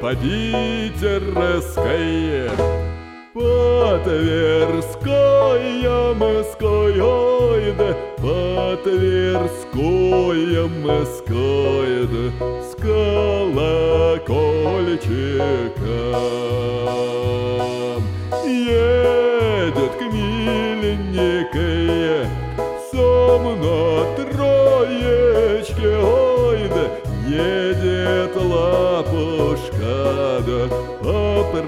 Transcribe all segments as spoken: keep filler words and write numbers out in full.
по питерское, по тверское морское, да по тверское морское, да с колокольчиком едет к миленькой сомно троечке, ой, да едет лапушка, да по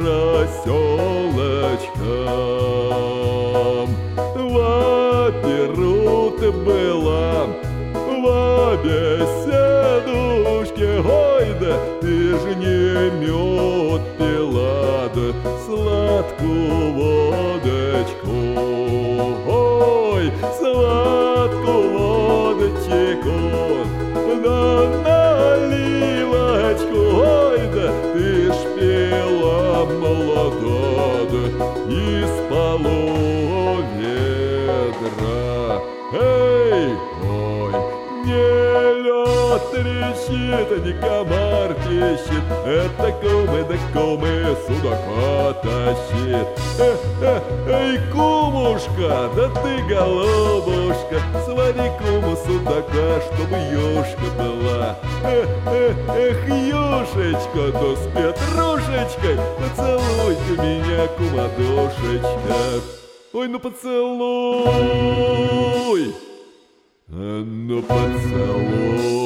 проселочкам. Во-первых была во беседушке, ой, да ты ж не мед пила, да сладкую водочку, ой, сладкую водочку, да наливочку, ой, да ты ж пила молода, да из полуведра. Эй, ой, не лед трещит, не комар пищит, это кумы да кумы судака тащит. Э, э, эй, кумушка, да ты голубушка, свари куму судака, чтобы юшка была. Э, э, эх, юшечка, да с петрушечкой, поцелуйте меня, кумадушечка. Ой, ну поцелуй, ну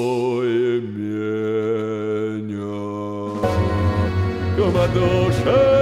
поцелуй меня, кумадуша.